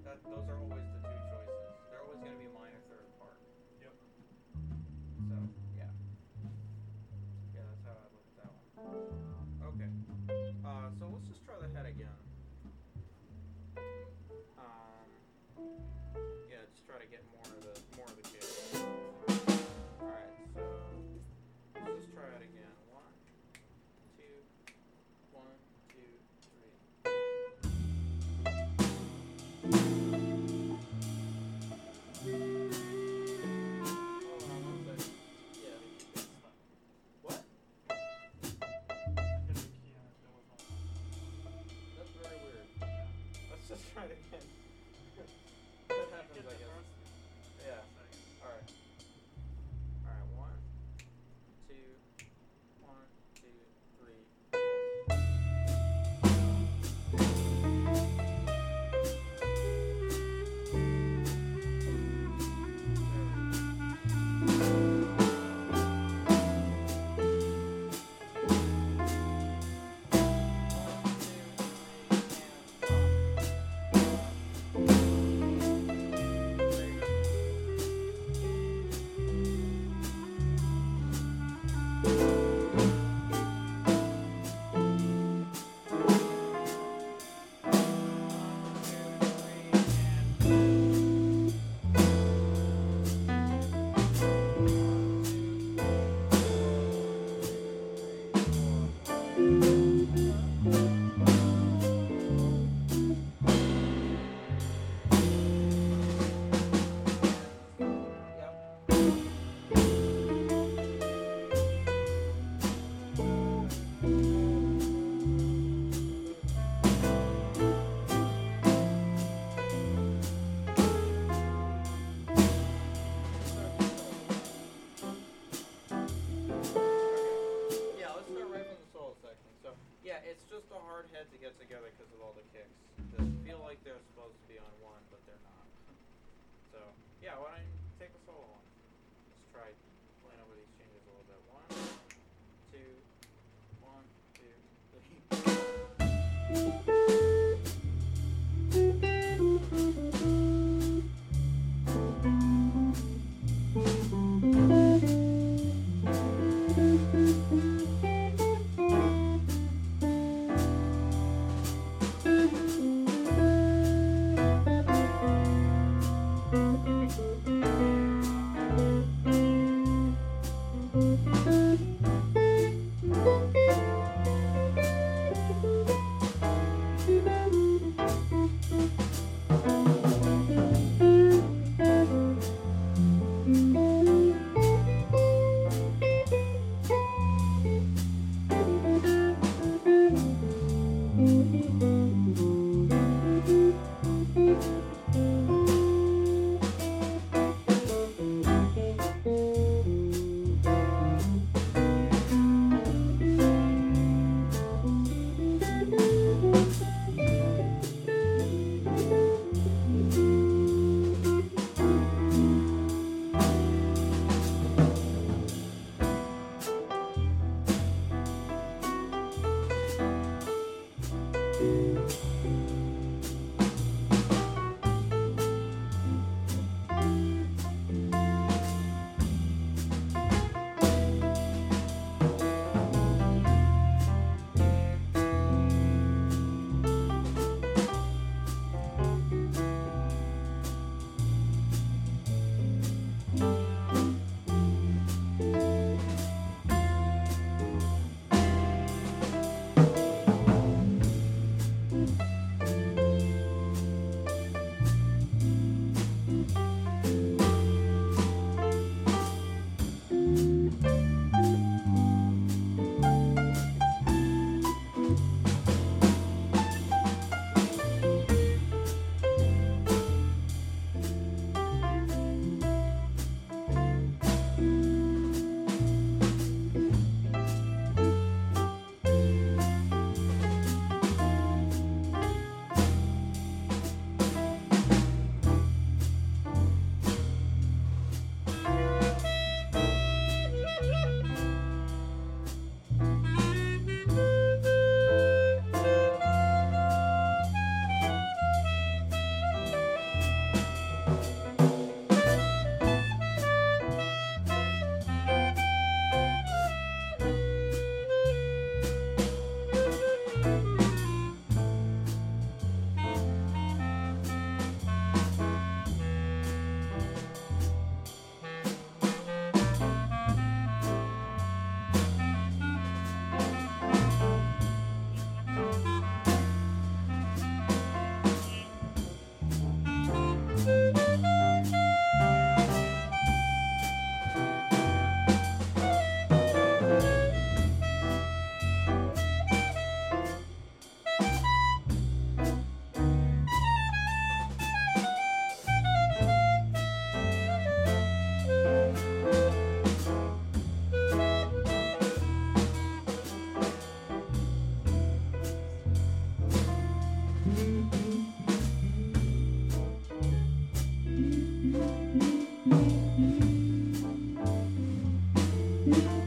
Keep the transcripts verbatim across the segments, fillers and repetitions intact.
That those are always the two choices. They're always going to be minor third part. Yep. So yeah, yeah, that's how I look at that one. Okay. Uh, so let's just try the head again. Um, yeah, just try to get more of the more of the kick. All right, so let's just try it again. One, two, one, two, three. Hold on one second. Yeah. What? I hit the key and it was on. That's very weird. Yeah. Let's just try it again. That You happens, hit I the guess. first Yeah. second. All right. All right. One, two, one, two, three. Yeah, let's start right from the solo section. So, yeah, it's just a hard head to get together because of all the kicks. They feel like they're supposed to be on one, but they're not. So, yeah, why don't you take a solo one? Let's try playing over these changes a little bit. One, two, one, two,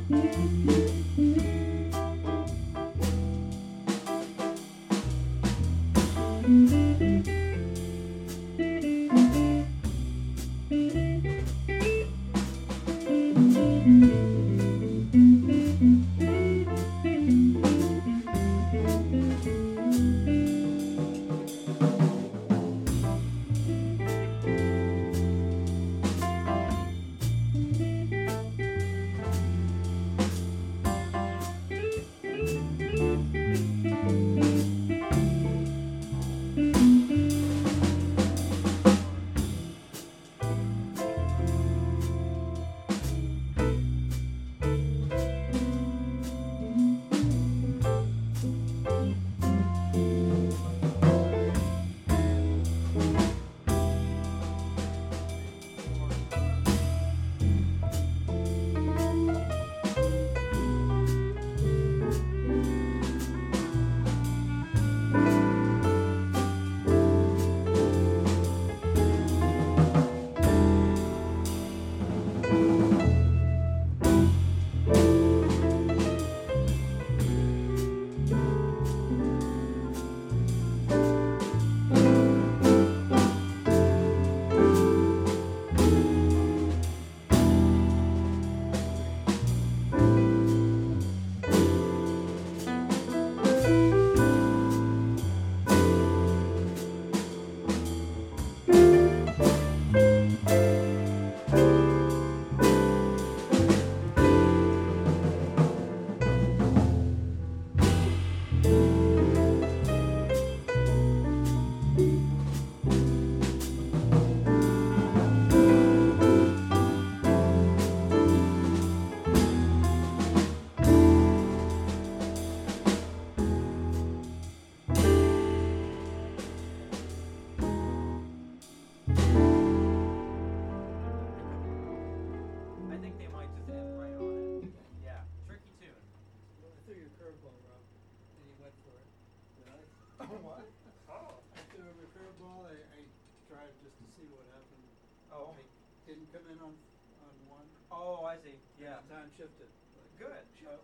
I think they might just end right on it. Yeah, tricky tune. Well, I threw your curveball, Rob, and you went for it. Did I? Oh, what? Oh. I threw him a curveball. I, I tried just to see what happened. Oh. I didn't come in on on one. Oh, I see. Yeah. And the time shifted. Like, Good. shit.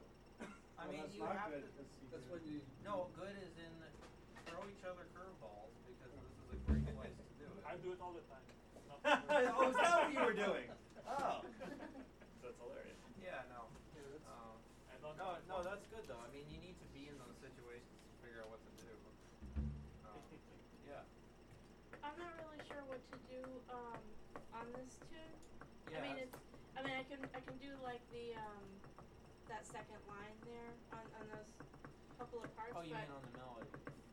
I Well, mean, that's you not have good to. 'cause you That's do- when you. No, good is in throw each other curveballs because this is a great place to do it. I do it all the time. Not Oh, is that what you were doing? Oh. That's hilarious. Yeah, no. Yeah, that's- Um, I don't no, have no, fun. that's good though. I mean, you need to be in those situations to figure out what to do. Um, yeah. I'm not really sure what to do um, on this tune. Yeah. I mean, it's. I mean, I can I can do like the um, that second line there on, on those couple of parts. Oh, you but, mean on the melody?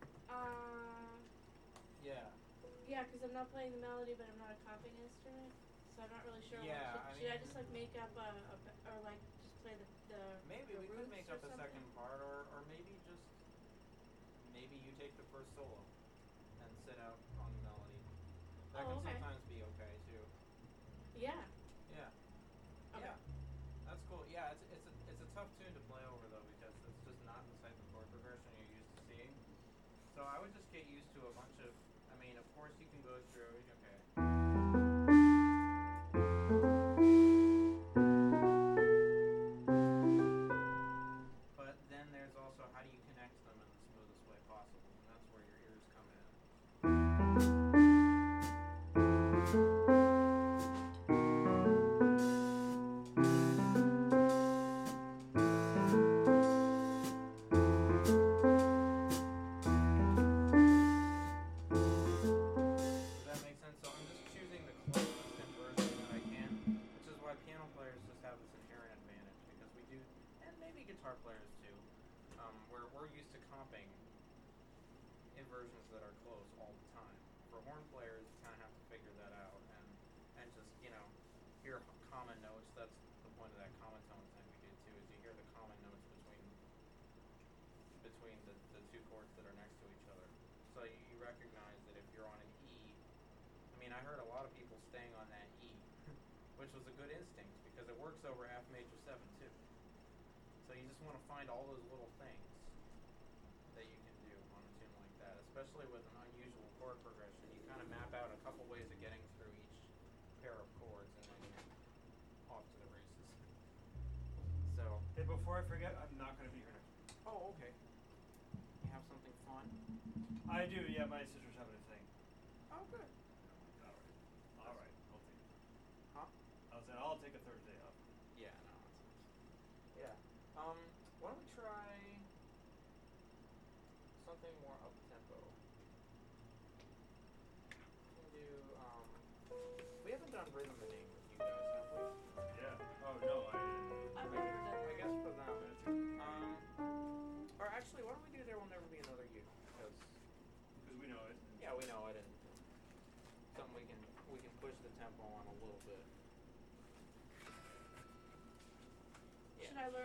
Uh, Yeah. yeah, because I'm not playing the melody, but I'm not a comping instrument, so I'm not really sure. Yeah, what I should, should I mean- just like make up a, a p- or like just play the the Maybe the we could roots make or up a something? second part, or or maybe just maybe you take the first solo and sit out on the melody. That Oh, can okay. sometimes be okay too. Yeah. Yeah. Okay. Yeah. That's cool. Yeah, it's it's a it's a tough tune to play over though because it's just not the type of chord progression you're used to seeing. So I would just get used to a bunch of. I mean, of course you can go through. Okay. But then there's also how do you connect them in the smoothest way possible, and that's where your ears come in. Does that make sense? So I'm just choosing the closest inversion that I can, which is why piano players just have this inherent advantage because we do, and maybe guitar players too, um, where we're used to comping inversions that are close all the time. For horn players, you kind of have to figure that out and and just you know hear h- common notes. That's the point of that common tone thing we did too, is you hear the common notes between between the, the two chords that are next to each other. So you, you recognize that if you're on an E, I mean, I heard a lot of people staying on that E, which was a good instinct because it works over F major seven too. So you just want to find all those little things that you can do on a tune like that, especially with an unusual chord progression. You kind of map out a couple ways of getting through each pair of chords, and then you're off to the races. So before I forget, I'm not gonna be here next week. Oh, okay. You have something fun? I do, yeah, my sister's having a thing. Oh, good. Alright. Alright, I'll take it. Huh? I'll say, I'll take a Thursday off. Yeah, no, that's nice. Yeah. Um, why don't we try something more up tempo? We can do um we haven't done rhythming with you guys, have we? Yeah. Oh, no, I I've I, never done I that. guess for them. didn't. Um or actually why don't we do There Will Never Be Another You? Because Because we know it. and- yeah, we know it and something we can we can push the tempo on a little bit. Yeah. Should I learn